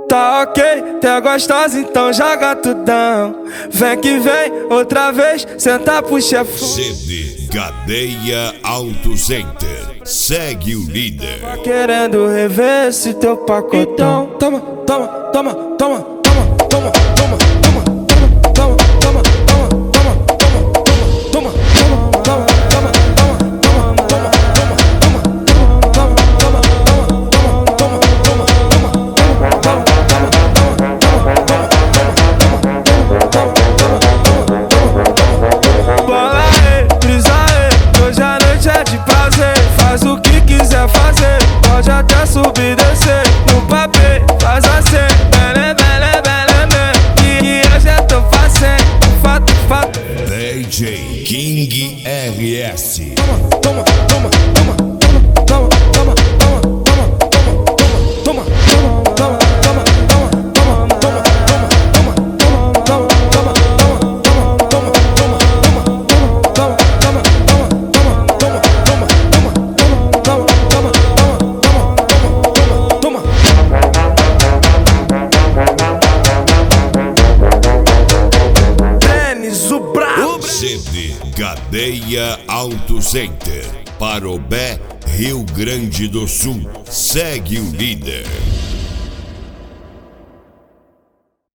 Tá ok, tá gostosa, então joga tudão. Vem que vem, outra vez, senta pro chefão. CD Cadeia Auto Center. Segue o líder. Tá querendo rever esse teu pacotão. Toma, toma, toma, toma, toma, toma, toma, toma, toma, toma, toma, toma, toma, toma, faz o que quiser fazer, pode até subir e descer. No papel, faz assim, bele, bele, bele, bele. E hoje eu tô fazendo, fato, fato. DJ King RS. Toma, toma, toma, toma, toma, toma, toma, toma, toma, toma, toma, toma, toma, toma, CD Cadeia Auto Center. Parobé, Rio Grande do Sul. Segue o líder.